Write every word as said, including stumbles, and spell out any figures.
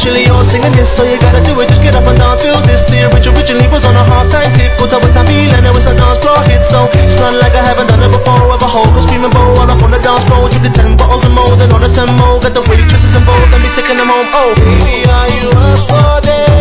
officially all singing this, so you gotta do it, just get up and dance, feel this. The originally was on a half-time tip, but I was a meal and it was a dance floor hit. So it's not like I haven't done it before. Ever hold a screaming bowl all up on the dance floor. Took the ten bottles of more than all the ten more. Got the waitresses involved and me taking them home. Oh, baby, are you up for this?